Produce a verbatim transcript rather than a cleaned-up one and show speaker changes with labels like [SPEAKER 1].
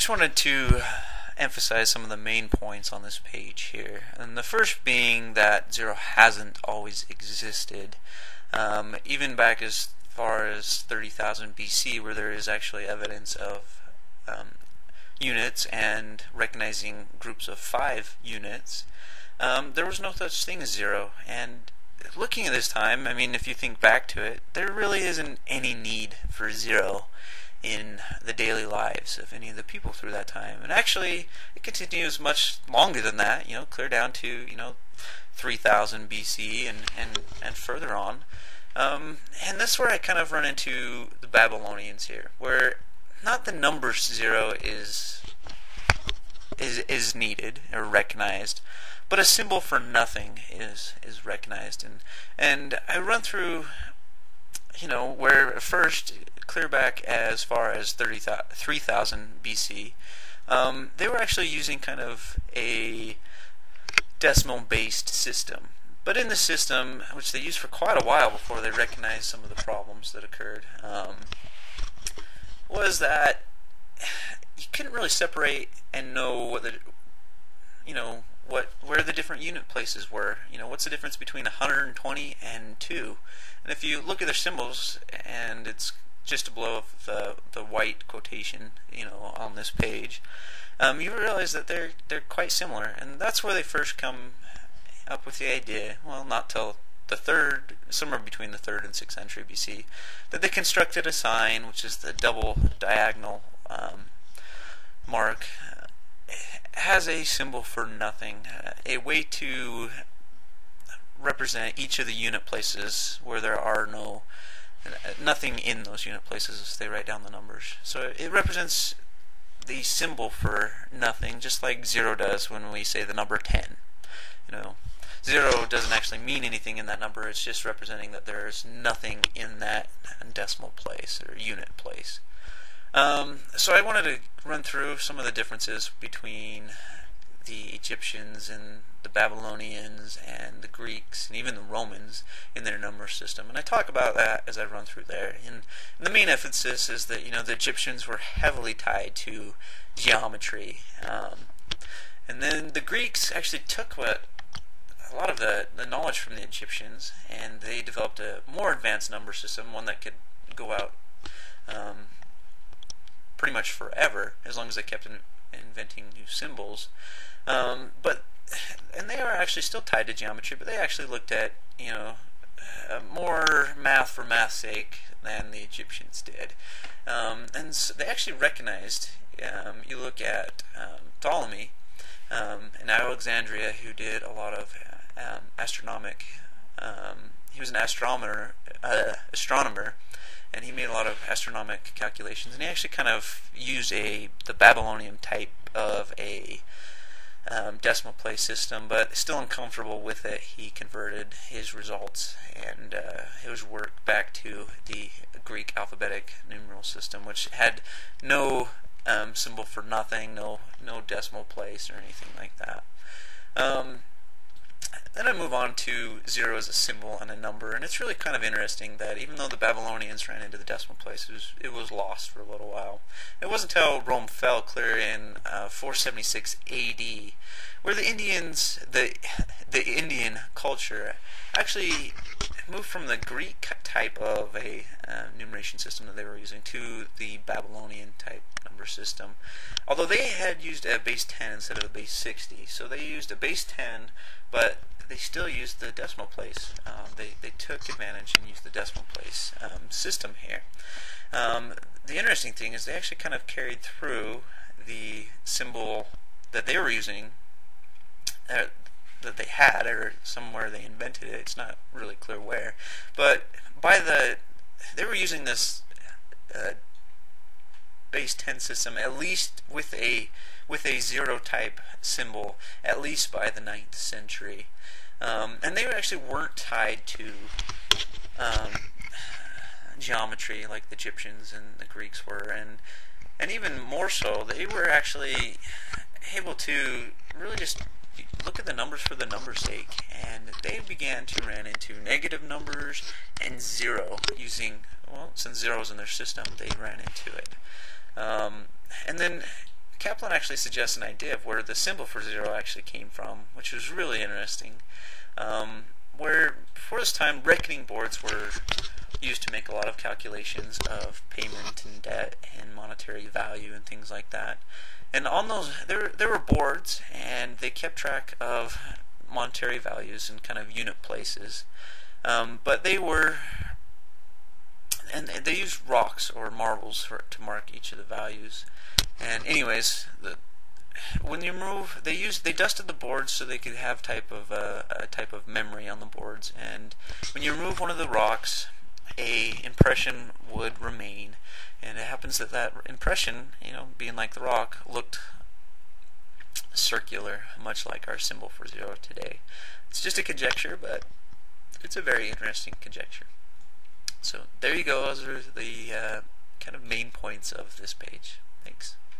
[SPEAKER 1] just wanted to emphasize some of the main points on this page here. And the first being that zero hasn't always existed. Um, even back as far as thirty thousand B C, where there is actually evidence of um, units and recognizing groups of five units, um, there was no such thing as zero. And looking at this time, I mean, if you think back to it, there really isn't any need for zero in the daily lives of any of the people through that time. And actually, it continues much longer than that, you know, clear down to, you know, three thousand B C and, and, and further on. Um, and that's where I kind of run into the Babylonians here, where not the number zero is is is needed or recognized, but a symbol for nothing is is recognized. And and I run through, you know, where at first, clear back as far as three thousand B C, um, they were actually using kind of a decimal-based system. But in the system, which they used for quite a while before they recognized some of the problems that occurred, um, was that you couldn't really separate and know what the, you know, what where the different unit places were. You know, what's the difference between one hundred twenty and two? And if you look at their symbols, and it's just below the the white quotation, you know, on this page, um, you realize that they're they're quite similar, and that's where they first come up with the idea. Well, not till the third, somewhere between the third and sixth century B C, that they constructed a sign, which is the double diagonal um, mark. It has a symbol for nothing, uh, a way to represent each of the unit places where there are no nothing in those unit places as they write down the numbers. So it represents the symbol for nothing, just like zero does when we say the number ten. You know, zero doesn't actually mean anything in that number. It's just representing that there's nothing in that decimal place or unit place. Um, so I wanted to run through some of the differences between the Egyptians and the Babylonians and the Greeks and even the Romans in their number system. And I talk about that as I run through there. And the main emphasis is that, you know, the Egyptians were heavily tied to geometry. Um, and then the Greeks actually took what a lot of the, the knowledge from the Egyptians, and they developed a more advanced number system, one that could go out um, pretty much forever, as long as they kept in, inventing new symbols. Um, but and they are actually still tied to geometry, but they actually looked at, you know, uh, more math for math's sake than the Egyptians did. Um, and so they actually recognized, um, you look at um, Ptolemy um, in Alexandria, who did a lot of um, astronomic, um, he was an astronomer, uh, astronomer, and he made a lot of astronomic calculations, and he actually kind of used a the Babylonian type of a um, decimal place system, but still uncomfortable with it, he converted his results and uh, his work back to the Greek alphabetic numeral system, which had no um, symbol for nothing, no no decimal place or anything like that. Um, Then I move on to zero as a symbol and a number, and it's really kind of interesting that even though the Babylonians ran into the decimal place, it was, it was lost for a little while. It wasn't until Rome fell clear in uh, four seventy-six A D where the Indians, the the Indian culture, actually moved from the Greek type of a uh, numeration system that they were using to the Babylonian type number system. Although they had used a base ten instead of a base sixty, so they used a base ten, but they still used the decimal place. Um, they, they took advantage and used the decimal place um, system here. Um, the interesting thing is they actually kind of carried through the symbol that they were using, uh, that they had, or somewhere they invented it. It's not really clear where. But by the, they were using this uh, base ten system, at least with a with a zero type symbol, at least by the ninth century. Um, and they actually weren't tied to um, geometry like the Egyptians and the Greeks were, and and even more so, they were actually able to really just look at the numbers for the numbers' sake, and they began to run into negative numbers and zero using, well, since zero was in their system, they ran into it. Um, and then Kaplan actually suggests an idea of where the symbol for zero actually came from, which was really interesting. Um, where before this time, reckoning boards were used to make a lot of calculations of payment and debt and monetary value and things like that. And on those, there there were boards, and they kept track of monetary values in kind of unit places. Um, but they were, and they used rocks or marbles for, to mark each of the values. And anyways, the when you remove, they used they dusted the boards so they could have type of uh, a type of memory on the boards. And when you remove one of the rocks, a impression would remain. And it happens that that impression, you know, being like the rock, looked circular, much like our symbol for zero today. It's just a conjecture, but it's a very interesting conjecture. So there you go. Those are the uh, kind of main points of this page. Thanks.